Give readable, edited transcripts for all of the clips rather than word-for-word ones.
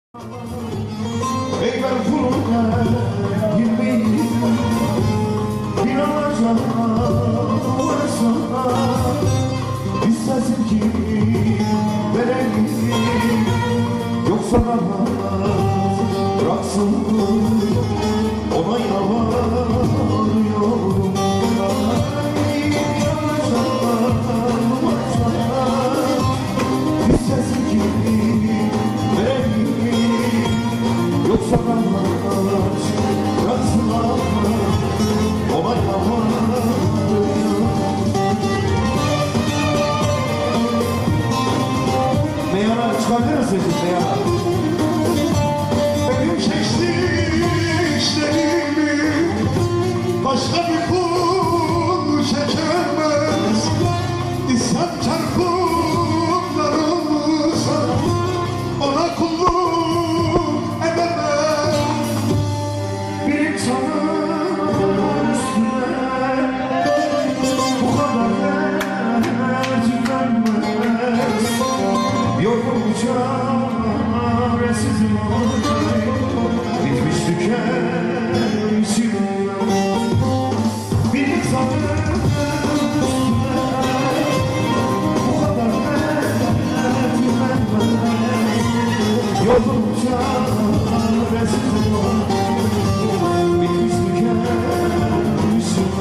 Ey ben kuluna girmeyi bir alacağım varsa istersin ki vereyim yoksa namaz bıraksın ona yalvarıyorum. Bir alacağım varsa istersin ki yoksa namaz bıraksın ona yalvarıyorum. Meyana çıkabilir misiniz meyana? Benim çektiklerimi başka bir kul çekemez. İsyan çarpımlar olursa ona kulluk edemez. Bir insanın üstüne bu kadar tercihlenmez. Yorgunca resizim bitmiş tükenmişim. Bir insanın üstüne bu kadar tercihlenmez. Yorgunca resizim bitmiş tükenmişim.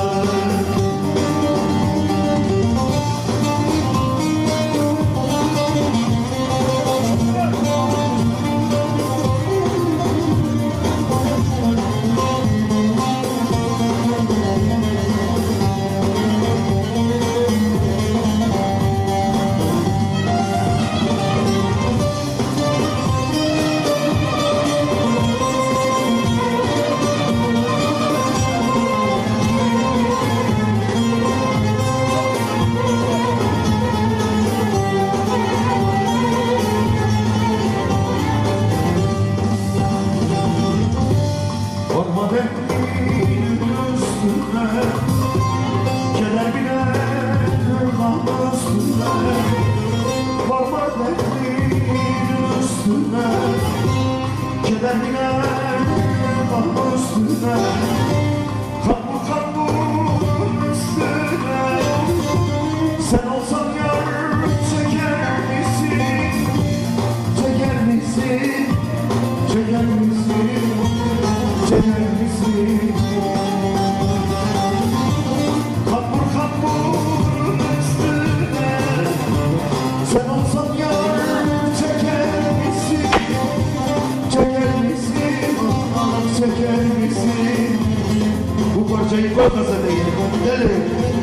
Varma dertliğin üstüne, keder biner üstüne. Varma dertliğin üstüne, keder biner üstüne. Kalbur kalbur üstüne, sen olsan yar çeker misin? Çeker misin? Çeker misin? Çeker misin? Kalbur kalbur üstüne, sen olsan yar çeker misin? Çeker misin? Çeker misin? Bu parçayı koy kasete, deli.